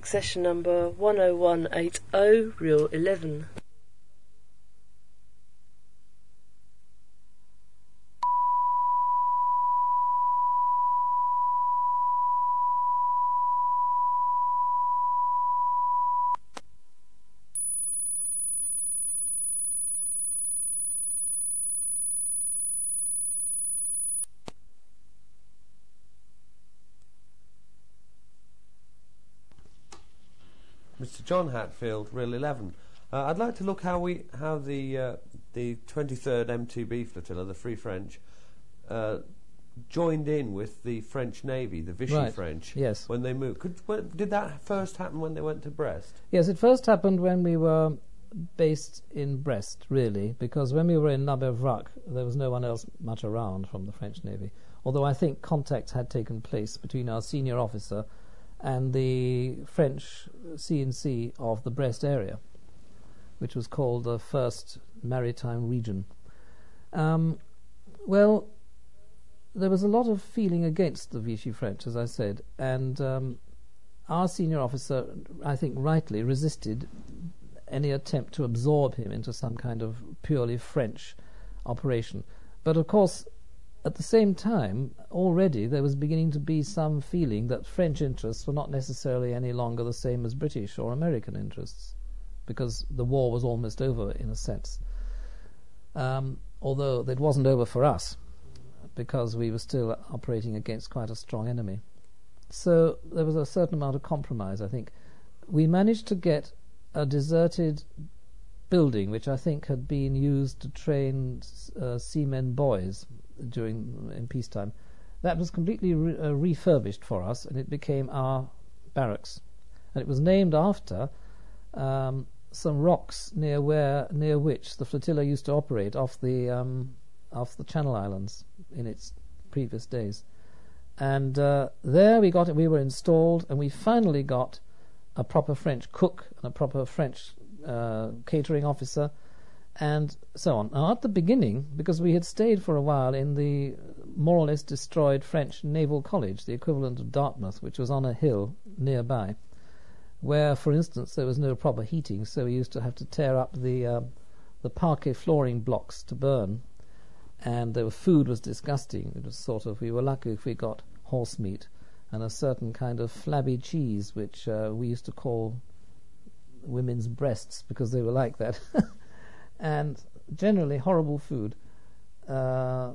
Pacific session number 10180, reel 11. Mr. John Hatfield, reel 11. I'd like to look how the 23rd MTB flotilla, the Free French, joined in with the French Navy, the Vichy French, yes, when they moved. Did that first happen when they went to Brest? Yes, it first happened when we were based in Brest, really, because when we were in La Bévrac, there was no one else much around from the French Navy, although I think contacts had taken place between our senior officer and the French C&C of the Brest area, which was called the First Maritime Region. Well, there was a lot of feeling against the Vichy French, as I said, and our senior officer, I think rightly, resisted any attempt to absorb him into some kind of purely French operation. But of course, at the same time, already there was beginning to be some feeling that French interests were not necessarily any longer the same as British or American interests, because the war was almost over in a sense. Although it wasn't over for us, because we were still operating against quite a strong enemy. So there was a certain amount of compromise, I think. We managed to get a deserted building, which I think had been used to train seamen boys in peacetime. That was completely refurbished for us, and it became our barracks. And it was named after some rocks near which the flotilla used to operate off the Channel Islands in its previous days. And there we were installed, and we finally got a proper French cook and a proper French catering officer, and so on. Now, at the beginning, because we had stayed for a while in the more or less destroyed French Naval College, the equivalent of Dartmouth, which was on a hill nearby, where, for instance, there was no proper heating, so we used to have to tear up the parquet flooring blocks to burn, and the food was disgusting. It was we were lucky if we got horse meat and a certain kind of flabby cheese, which we used to call women's breasts, because they were like that. And generally horrible food. The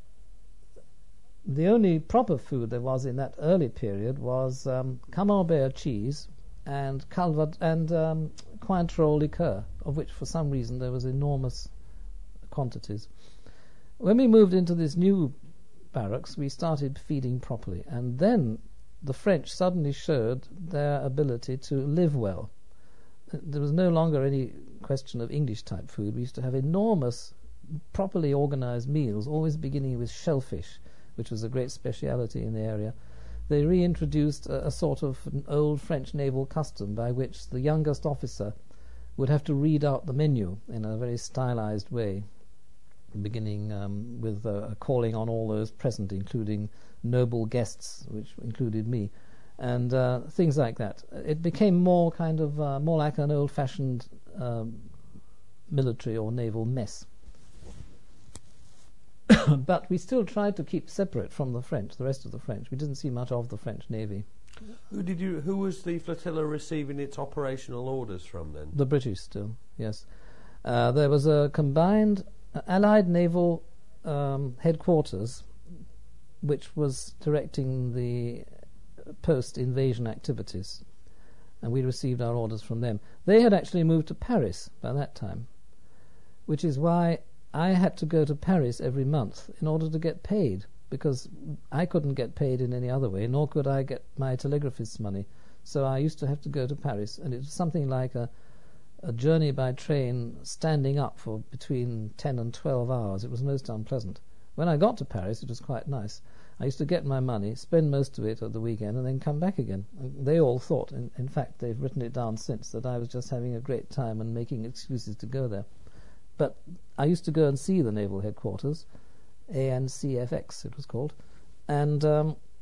only proper food there was in that early period was Camembert cheese and Calvat and Cointreau liqueur, of which for some reason there was enormous quantities. When we moved into this new barracks, we started feeding properly, and then the French suddenly showed their ability to live well. There was no longer any question of English-type food. We used to have enormous, properly organized meals, always beginning with shellfish, which was a great speciality in the area. They reintroduced a sort of an old French naval custom by which the youngest officer would have to read out the menu in a very stylized way, beginning with calling on all those present, including noble guests, which included me, and things like that. It became more like an old-fashioned military or naval mess. But we still tried to keep separate from the rest of the French. We didn't see much of the French Navy. Who was the flotilla receiving its operational orders from then? The British still, yes. There was a combined Allied naval headquarters, which was directing the post-invasion activities, and we received our orders from them. They had actually moved to Paris by that time, which is why I had to go to Paris every month in order to get paid, because I couldn't get paid in any other way, nor could I get my telegraphist's money. So I used to have to go to Paris, and it was something like a journey by train standing up for between 10 and 12 hours. It was most unpleasant. When I got to Paris, it was quite nice. I used to get my money, spend most of it at the weekend, and then come back again. And they all thought, in fact, they've written it down since, that I was just having a great time and making excuses to go there. But I used to go and see the naval headquarters, ANCFX it was called, and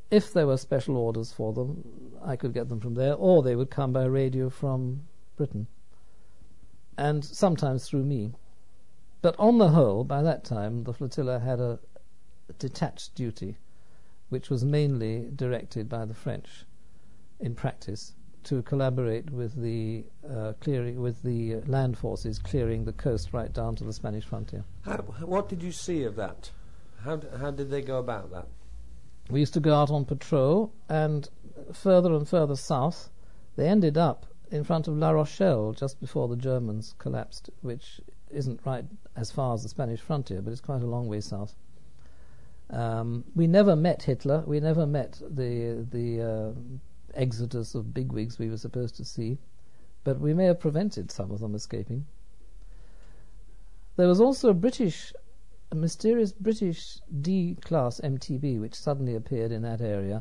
if there were special orders for them, I could get them from there, or they would come by radio from Britain, and sometimes through me. But on the whole, by that time, the flotilla had a detached duty, which was mainly directed by the French, in practice, to collaborate with the land forces clearing the coast right down to the Spanish frontier. What did you see of that? How did they go about that? We used to go out on patrol, and further south, they ended up in front of La Rochelle just before the Germans collapsed, which isn't right as far as the Spanish frontier, but it's quite a long way south. We never met Hitler. We never met the exodus of bigwigs we were supposed to see, but we may have prevented some of them escaping. There was also a mysterious British D-class MTB which suddenly appeared in that area,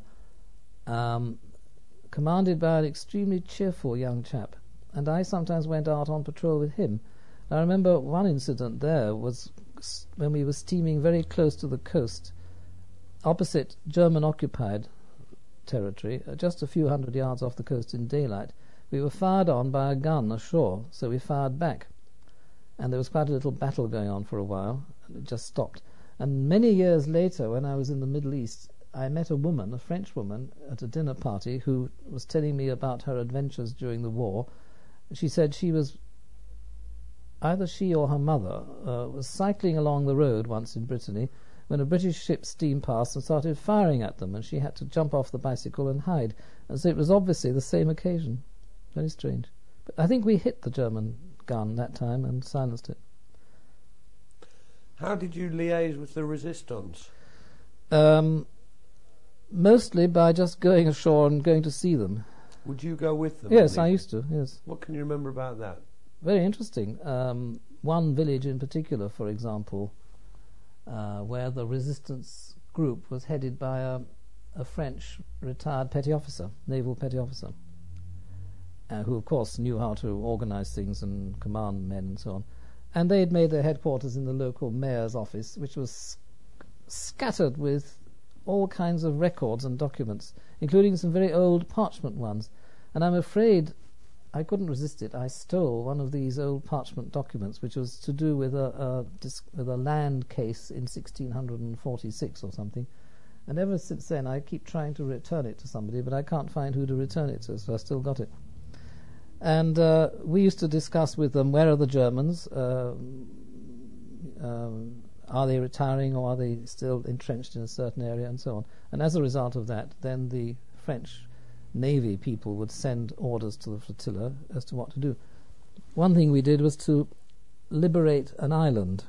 commanded by an extremely cheerful young chap, and I sometimes went out on patrol with him. I remember one incident there was when we were steaming very close to the coast, opposite German-occupied territory, just a few hundred yards off the coast in daylight. We were fired on by a gun ashore, so we fired back. And there was quite a little battle going on for a while, and it just stopped. And many years later, when I was in the Middle East, I met a woman, a French woman, at a dinner party who was telling me about her adventures during the war. She said either she or her mother was cycling along the road once in Brittany when a British ship steamed past and started firing at them, and she had to jump off the bicycle and hide. And so it was obviously the same occasion. Very strange. But I think we hit the German gun that time and silenced it. How did you liaise with the resistance? Mostly by just going ashore and going to see them. Would you go with them? Yes, I used to, yes. What can you remember about that? Very interesting. One village in particular, for example, where the resistance group was headed by a French retired petty officer, naval petty officer, who of course knew how to organize things and command men and so on. And they had made their headquarters in the local mayor's office, which was scattered with all kinds of records and documents, including some very old parchment ones. And I'm afraid I couldn't resist it. I stole one of these old parchment documents, which was to do with a land case in 1646 or something. And ever since then, I keep trying to return it to somebody, but I can't find who to return it to, so I still got it. And we used to discuss with them, where are the Germans? Are they retiring, or are they still entrenched in a certain area, and so on. And as a result of that, then the French Navy people would send orders to the flotilla as to what to do. One thing we did was to liberate an island,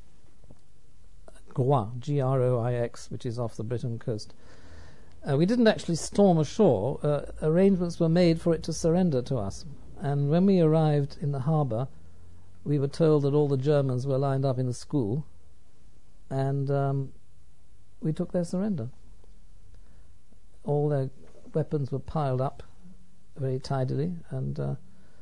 Groix, Groix, which is off the Britain coast. We didn't actually storm ashore. Arrangements were made for it to surrender to us. And when we arrived in the harbour, we were told that all the Germans were lined up in the school, and we took their surrender. All their weapons were piled up very tidily, and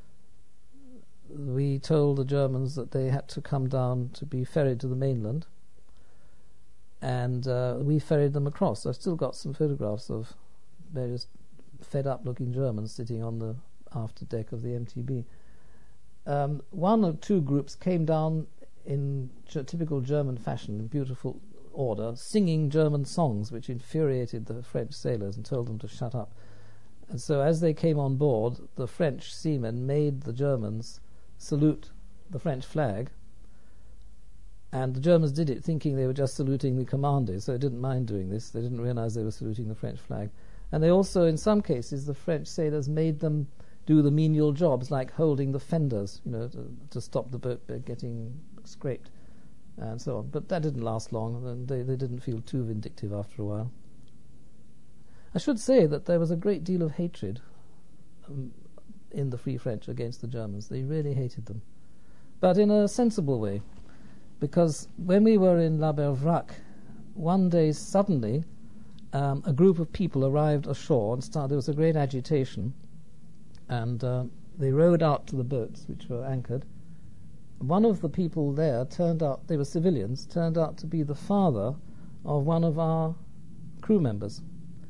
we told the Germans that they had to come down to be ferried to the mainland, and we ferried them across. I've still got some photographs of various fed-up-looking Germans sitting on the after deck of the MTB. One or two groups came down in typical German fashion, in beautiful order, singing German songs which infuriated the French sailors and told them to shut up. And so as they came on board, the French seamen made the Germans salute the French flag, and the Germans did it thinking they were just saluting the commanders, so they didn't mind doing this. They didn't realize they were saluting the French flag. And they also, in some cases, the French sailors made them do the menial jobs like holding the fenders, to stop the boat getting scraped, and so on. But that didn't last long, and they didn't feel too vindictive after a while. I should say that there was a great deal of hatred in the Free French against the Germans. They really hated them, but in a sensible way, because when we were in La Bervrac, one day suddenly a group of people arrived ashore and there was a great agitation, and they rowed out to the boats which were anchored. One of the people there they were civilians, turned out to be the father of one of our crew members.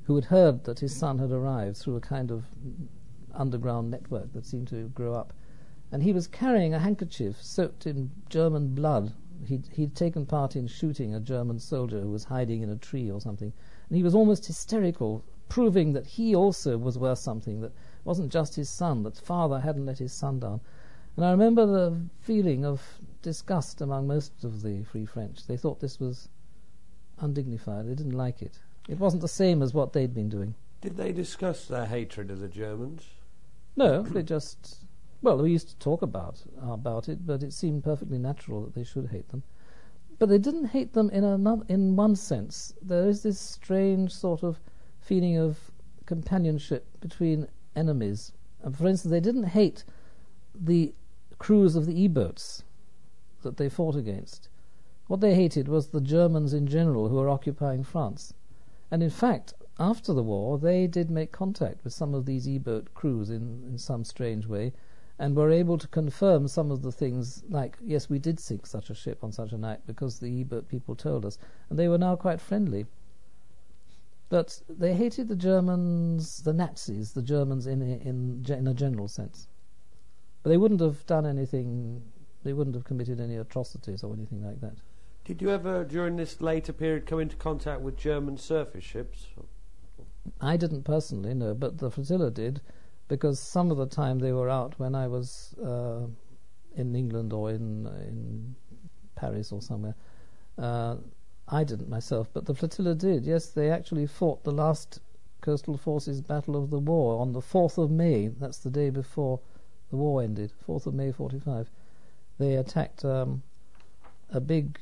who had heard that his son had arrived through a kind of underground network that seemed to grow up. And he was carrying a handkerchief soaked in German blood. He'd taken part in shooting a German soldier who was hiding in a tree or something. And he was almost hysterical, proving that he also was worth something, that wasn't just his son, that father hadn't let his son down. And I remember the feeling of disgust among most of the Free French. They thought this was undignified. They didn't like it. It wasn't the same as what they'd been doing. Did they discuss their hatred of the Germans? No, they just... Well, we used to talk about it, but it seemed perfectly natural that they should hate them. But they didn't hate them in one sense. There is this strange sort of feeling of companionship between enemies. And for instance, they didn't hate the crews of the E-boats that they fought against. What they hated was the Germans in general who were occupying France. And in fact, after the war, they did make contact with some of these E-boat crews in some strange way, and were able to confirm some of the things, like, yes, we did sink such a ship on such a night because the E-boat people told us, and they were now quite friendly. But they hated the Germans, the Nazis, the Germans in a general sense. But they wouldn't have done anything, they wouldn't have committed any atrocities or anything like that. Did you ever, during this later period, come into contact with German surface ships? I didn't personally, no, but the flotilla did, because some of the time they were out when I was in England or in Paris or somewhere. I didn't myself, but the flotilla did. Yes, they actually fought the last Coastal Forces Battle of the War on the 4th of May. That's the day before the war ended, 4th of May 45. They attacked a big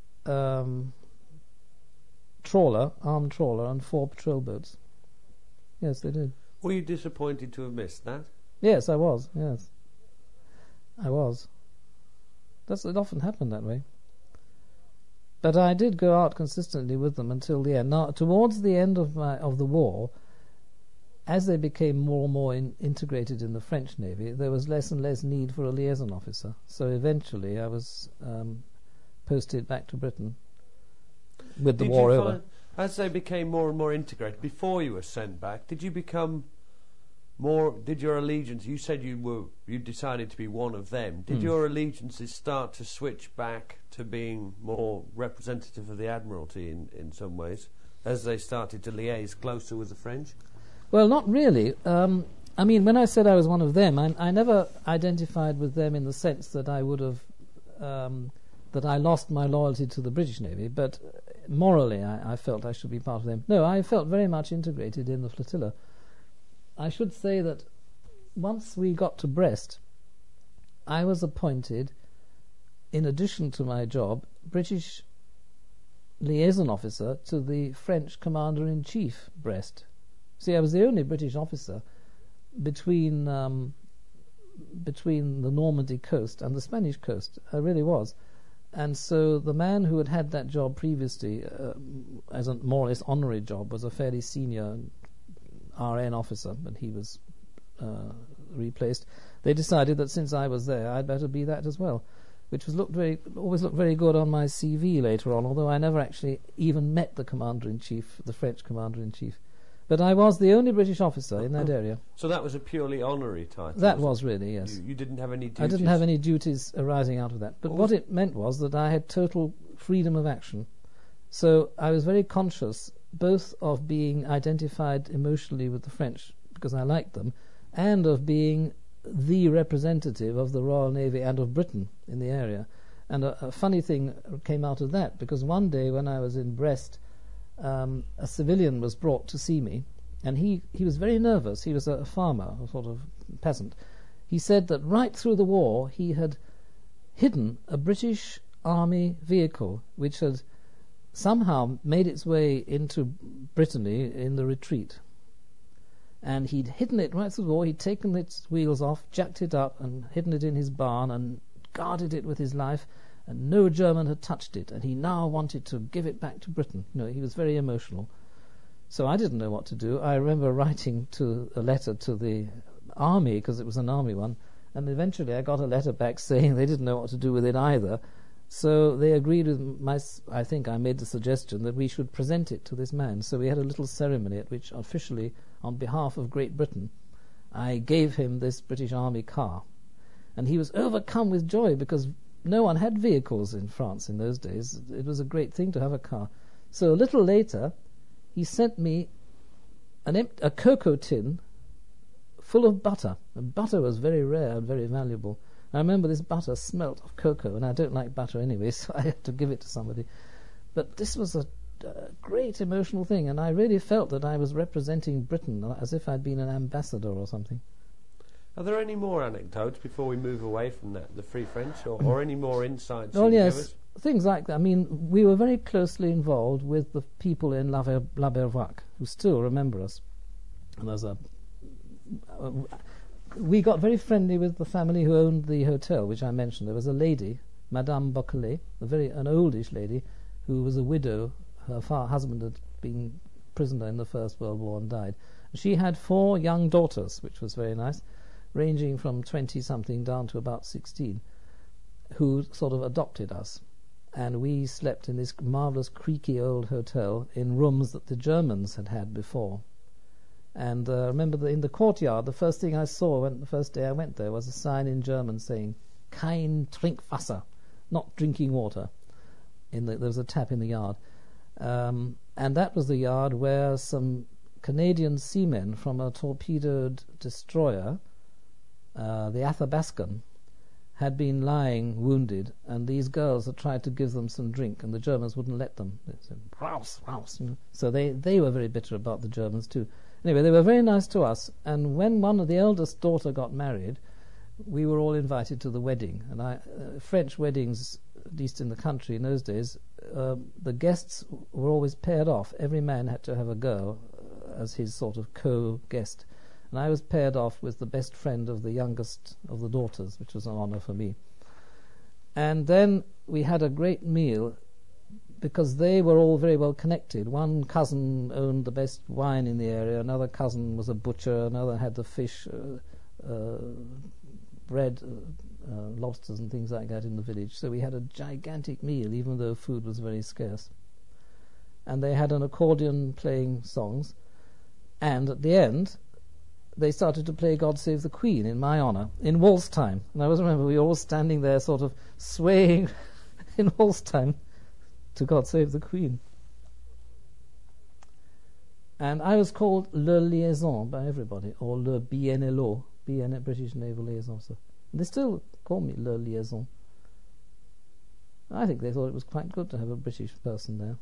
trawler, armed trawler, and 4 patrol boats. Yes, they did. Were you disappointed to have missed that? Yes, I was. Yes, I was. It often happened that way. But I did go out consistently with them until the end. Now, towards the end of the war, as they became more and more integrated in the French Navy, there was less and less need for a liaison officer. So eventually, I was posted back to Britain with the war over. As they became more and more integrated, before you were sent back, did you become more? Did your allegiance? You said you decided to be one of them. Did your allegiances start to switch back to being more representative of the Admiralty in some ways, as they started to liaise closer with the French? Well, not really. I mean, when I said I was one of them, I never identified with them in the sense that I would have that I lost my loyalty to the British Navy, but morally I felt I should be part of them. No, I felt very much integrated in the flotilla. I should say that once we got to Brest, I was appointed, in addition to my job, British liaison officer to the French Commander-in-Chief, Brest. See, I was the only British officer between the Normandy coast and the Spanish coast. I really was. And so the man who had had that job previously, as a more or less honorary job, was a fairly senior RN officer, but he was replaced. They decided that since I was there, I'd better be that as well, which was always looked very good on my CV later on, although I never actually even met the Commander-in-Chief, the French Commander-in-Chief. But I was the only British officer in that area. So that was a purely honorary title? That was really, yes. You didn't have any duties? I didn't have any duties arising out of that. But what it meant was that I had total freedom of action. So I was very conscious both of being identified emotionally with the French, because I liked them, and of being the representative of the Royal Navy and of Britain in the area. And a funny thing came out of that, because one day when I was in Brest, a civilian was brought to see me, and he was very nervous. He was a farmer, a sort of peasant. He said that right through the war he had hidden a British Army vehicle which had somehow made its way into Brittany in the retreat. And he'd hidden it right through the war. He'd taken its wheels off, jacked it up, and hidden it in his barn, and guarded it with his life, and no German had touched it, and he now wanted to give it back to Britain. You know, he was very emotional. So I didn't know what to do. I remember writing a letter to the army, because it was an army one, and eventually I got a letter back saying they didn't know what to do with it either. So they agreed with I think I made the suggestion that we should present it to this man. So we had a little ceremony at which officially, on behalf of Great Britain, I gave him this British Army car. And he was overcome with joy because no one had vehicles in France in those days. It was a great thing to have a car. So a little later, he sent me a cocoa tin full of butter. And butter was very rare and very valuable. I remember this butter smelt of cocoa, and I don't like butter anyway, so I had to give it to somebody. But this was a great emotional thing, and I really felt that I was representing Britain as if I'd been an ambassador or something. Are there any more anecdotes before we move away from that, the Free French, or any more insights? Oh, yes, things like that. I mean, we were very closely involved with the people in La Bervac, who still remember us. And there's we got very friendly with the family who owned the hotel, which I mentioned. There was a lady, Madame Bocolet, an oldish lady, who was a widow. Her husband had been prisoner in the First World War and died. She had 4 young daughters, which was very nice, ranging from 20-something down to about 16, who sort of adopted us. And we slept in this marvellous creaky old hotel in rooms that the Germans had had before. And I remember in the courtyard, the first thing I saw the first day I went there was a sign in German saying, "Kein Trinkwasser," not drinking water. There was a tap in the yard. And that was the yard where some Canadian seamen from a torpedoed destroyer, the Athabascan, had been lying wounded, and these girls had tried to give them some drink, and the Germans wouldn't let them. They said, "Raus, raus," you know. So they were very bitter about the Germans too. Anyway, they were very nice to us, and when one of the eldest daughter got married, we were all invited to the wedding. And French weddings, at least in the country in those days, the guests were always paired off. Every man had to have a girl as his sort of co-guest. And I was paired off with the best friend of the youngest of the daughters, which was an honor for me. And then we had a great meal, because they were all very well connected. One cousin owned the best wine in the area, another cousin was a butcher, another had the fish, bread, lobsters and things like that in the village. So we had a gigantic meal, even though food was very scarce. And they had an accordion playing songs, and at the end they started to play God Save the Queen in my honor, in waltz time. And I always remember we were all standing there sort of swaying in waltz time to God Save the Queen. And I was called Le Liaison by everybody, or Le BNLO, British Naval Liaison. So they still call me Le Liaison. I think they thought it was quite good to have a British person there.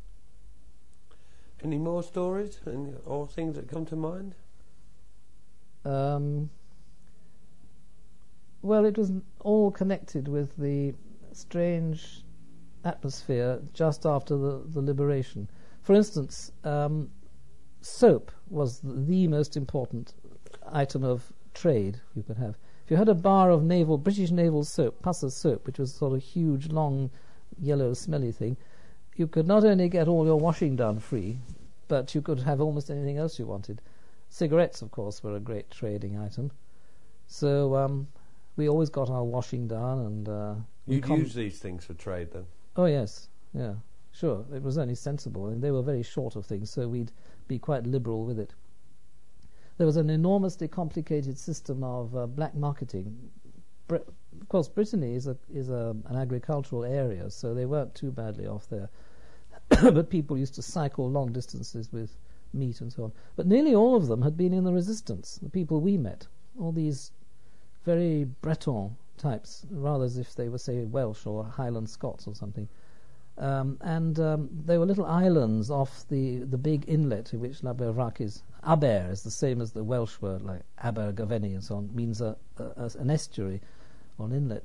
Any more stories or things that come to mind? Well, it was all connected with the strange atmosphere just after the liberation. For instance, soap was the most important item of trade you could have. If you had a bar of British naval soap, Pusser's soap, which was sort of huge, long, yellow, smelly thing, you could not only get all your washing done free, but you could have almost anything else you wanted. Cigarettes, of course, were a great trading item. So we always got our washing done. And you'd use these things for trade, then? Oh, yes. Yeah, sure. It was only sensible, and they were very short of things, so we'd be quite liberal with it. There was an enormously complicated system of black marketing. Of course, Brittany is an agricultural area, so they weren't too badly off there. But people used to cycle long distances with meat and so on. But nearly all of them had been in the resistance, the people we met. All these very Breton types, rather as if they were, say, Welsh or Highland Scots or something. There were little islands off the big inlet in which La Bervac is. Aber is the same as the Welsh word, like Abergavenny and so on, means an estuary or an inlet,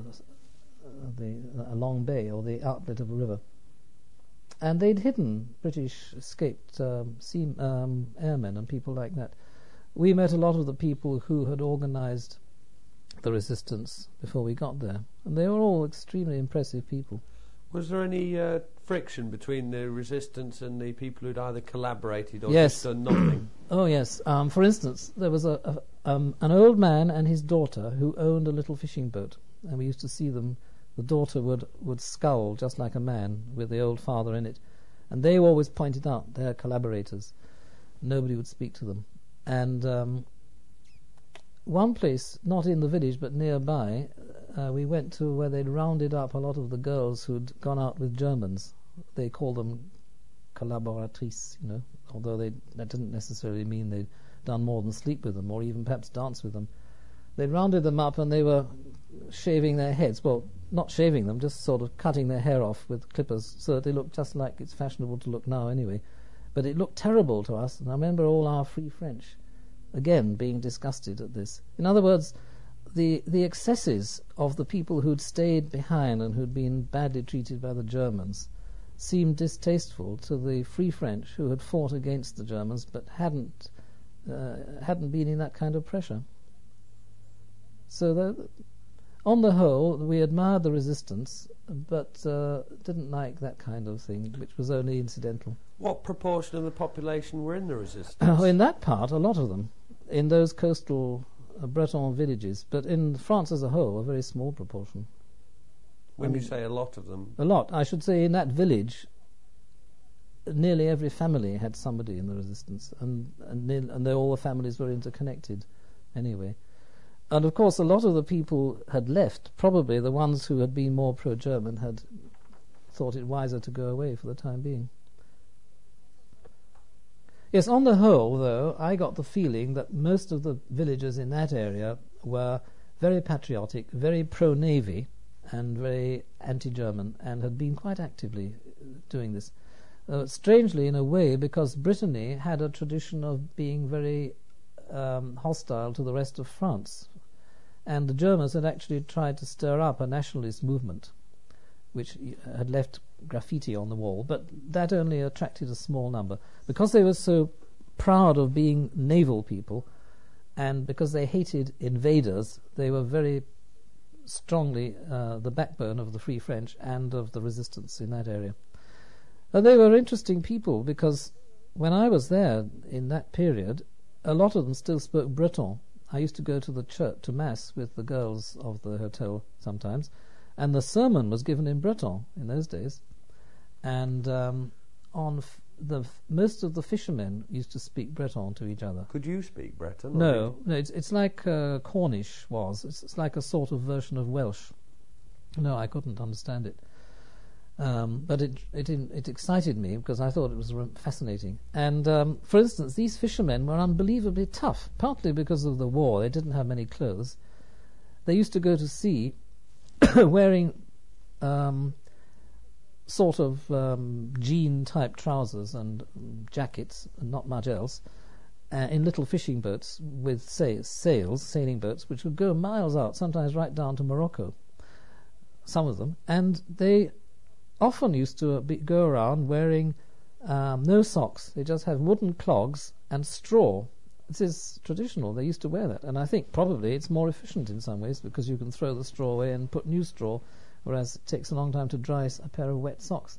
a long bay or the outlet of a river. And they'd hidden British escaped airmen and people like that. We met a lot of the people who had organised the resistance before we got there, and they were all extremely impressive people. Was there any friction between the resistance and the people who'd either collaborated or yes. just done nothing? Oh, yes. For instance, there was an old man and his daughter who owned a little fishing boat, and we used to see them the daughter would scowl just like a man with the old father in it. And they always pointed out their collaborators. Nobody would speak to them. And one place, not in the village but nearby, we went to where they'd rounded up a lot of the girls who'd gone out with Germans. They called them collaboratrices, although that didn't necessarily mean they'd done more than sleep with them or even perhaps dance with them. They'd rounded them up and they were shaving their heads. Well, not shaving them, just sort of cutting their hair off with clippers so that they looked just like it's fashionable to look now anyway. But it looked terrible to us, and I remember all our Free French, again, being disgusted at this. In other words, the excesses of the people who'd stayed behind and who'd been badly treated by the Germans seemed distasteful to the Free French who had fought against the Germans but hadn't been in that kind of pressure. So on the whole, we admired the resistance, but didn't like that kind of thing, which was only incidental. What proportion of the population were in the resistance? In that part, a lot of them, in those coastal Breton villages, but in France as a whole, a very small proportion. When you say a lot of them? A lot. I should say in that village, nearly every family had somebody in the resistance, and all the families were interconnected anyway. And of course, a lot of the people had left. Probably the ones who had been more pro-German had thought it wiser to go away for the time being. Yes, on the whole, though, I got the feeling that most of the villagers in that area were very patriotic, very pro-Navy, and very anti-German, and had been quite actively doing this. Strangely, in a way, because Brittany had a tradition of being very hostile to the rest of France. And the Germans had actually tried to stir up a nationalist movement, which had left graffiti on the wall, but that only attracted a small number. Because they were so proud of being naval people, and because they hated invaders, they were very strongly the backbone of the Free French and of the resistance in that area. And they were interesting people, because when I was there in that period, a lot of them still spoke Breton. I used to go to the church, to Mass, with the girls of the hotel sometimes, and the sermon was given in Breton in those days. And most of the fishermen used to speak Breton to each other. Could you speak Breton? No, it's like Cornish was. It's like a sort of version of Welsh. No, I couldn't understand it. But it excited me because I thought it was fascinating. And, for instance, these fishermen were unbelievably tough, partly because of the war. They didn't have many clothes. They used to go to sea wearing sort of jean-type trousers and jackets and not much else, in little fishing boats with sails, sailing boats, which would go miles out, sometimes right down to Morocco, some of them. And they often used to go around wearing no socks. They just have wooden clogs and straw. This is traditional. They used to wear that. And I think probably it's more efficient in some ways because you can throw the straw away and put new straw, whereas it takes a long time to dry a pair of wet socks.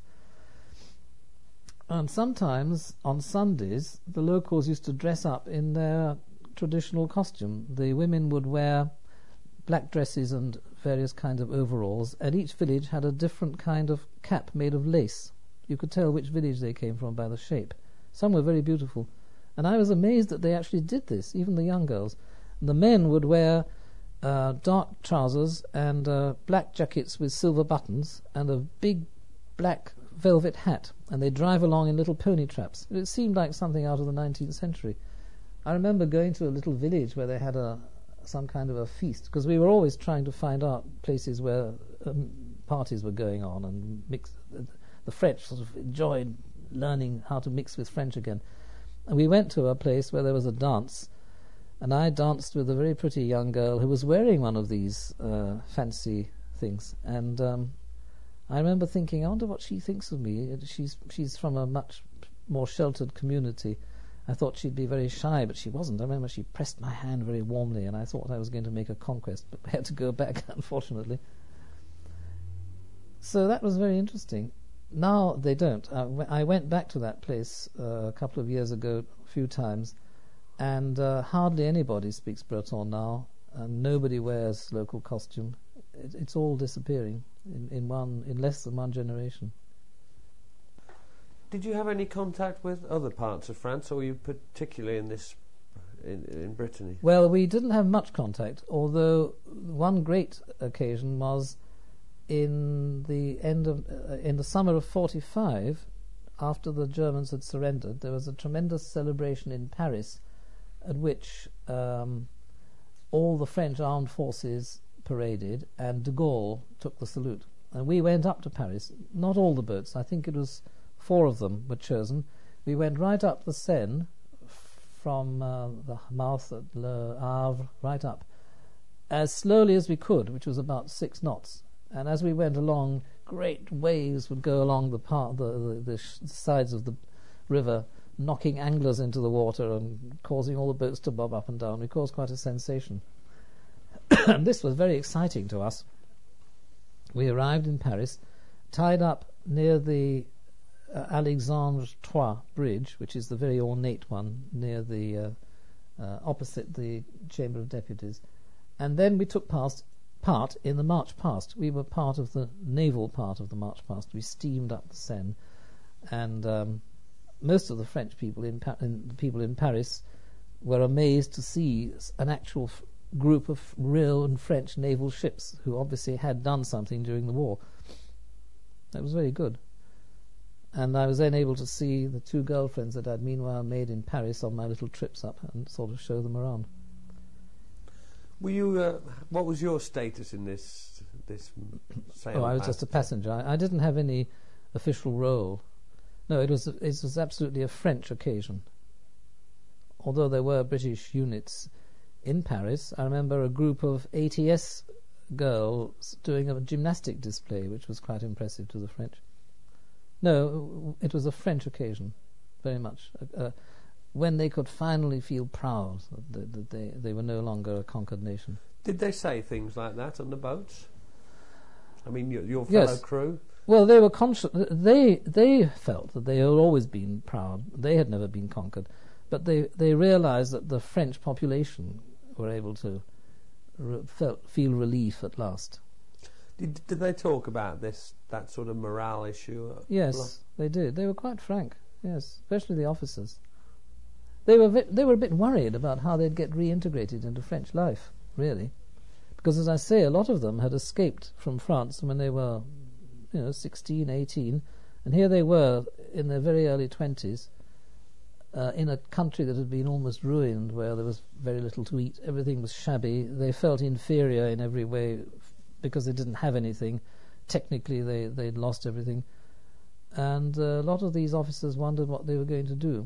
And sometimes on Sundays, the locals used to dress up in their traditional costume. The women would wear black dresses and various kinds of overalls, and each village had a different kind of cap made of lace. You could tell which village they came from by the shape. Some were very beautiful. And I was amazed that they actually did this, even the young girls. And the men would wear dark trousers and black jackets with silver buttons and a big black velvet hat, and they drive along in little pony traps. It seemed like something out of the 19th century. I remember going to a little village where they had some kind of a feast, because we were always trying to find out places where parties were going on and mix. The French sort of enjoyed learning how to mix with French again. And we went to a place where there was a dance, and I danced with a very pretty young girl who was wearing one of these fancy things. And I remember thinking, I wonder what she thinks of me. She's from a much more sheltered community. I thought she'd be very shy, but she wasn't. I remember she pressed my hand very warmly, and I thought I was going to make a conquest, but I had to go back, unfortunately. So that was very interesting. Now they don't. I went back to that place a couple of years ago, a few times, and hardly anybody speaks Breton now, and nobody wears local costume. it's all disappearing in less than one generation. Did you have any contact with other parts of France, or were you particularly in Brittany? Well, we didn't have much contact, although one great occasion was in the summer of '45, after the Germans had surrendered. There was a tremendous celebration in Paris, at which all the French armed forces paraded, and de Gaulle took the salute. And we went up to Paris. Not all the boats. I think it was 4 of them were chosen. We went right up the Seine, from the mouth at Le Havre right up, as slowly as we could, which was about 6 knots. And as we went along, great waves would go along the sides of the river, knocking anglers into the water and causing all the boats to bob up and down. We caused quite a sensation. And this was very exciting to us. We arrived in Paris, tied up near the Alexandre III bridge, which is the very ornate one near the opposite the Chamber of Deputies, and then we took part in the march past. We were part of the naval part of the march past. We steamed up the Seine, and most of the French people people in Paris were amazed to see an actual group of real and French naval ships who obviously had done something during the war. That was very good. And I was then able to see the 2 girlfriends that I'd meanwhile made in Paris on my little trips up and sort of show them around. Were you? What was your status in this sail? Oh, I was just a passenger. I didn't have any official role. No, it was absolutely a French occasion. Although there were British units in Paris, I remember a group of ATS girls doing a gymnastic display, which was quite impressive to the French. No, it was a French occasion, very much. When they could finally feel proud that they were no longer a conquered nation. Did they say things like that on the boats? I mean, your fellow crew? Well, they were conscious. They felt that they had always been proud. They had never been conquered. But they realized that the French population were able to feel relief at last. Did they talk about that sort of morale issue? Yes, they did. They were quite frank. Yes, especially the officers. They were a bit worried about how they'd get reintegrated into French life, really, because, as I say, a lot of them had escaped from France when they were, 16, 18, and here they were in their very early 20s, in a country that had been almost ruined, where there was very little to eat. Everything was shabby. They felt inferior in every way because they didn't have anything. Technically, they'd lost everything. And a lot of these officers wondered what they were going to do.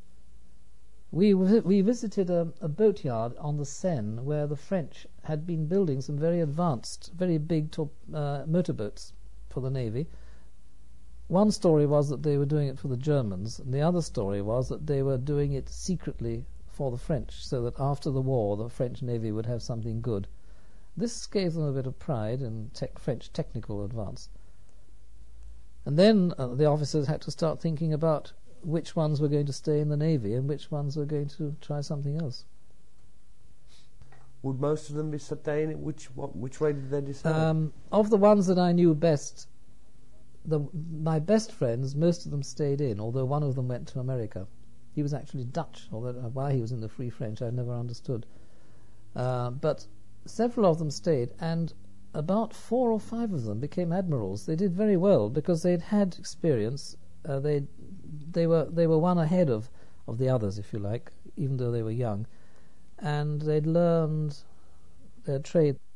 We visited a boatyard on the Seine where the French had been building some very advanced, very big motorboats for the Navy. One story was that they were doing it for the Germans, and the other story was that they were doing it secretly for the French, so that after the war the French Navy would have something good. This gave them a bit of pride in French technical advance. And then the officers had to start thinking about which ones were going to stay in the Navy and which ones were going to try something else. Would most of them be staying? Which way did they decide? Of the ones that I knew best, my best friends, most of them stayed in, although one of them went to America. He was actually Dutch, although why he was in the Free French I never understood. But several of them stayed, and about 4 or 5 of them became admirals. They did very well because they'd had experience. They were one ahead of the others, if you like, even though they were young, and they'd learned their trade.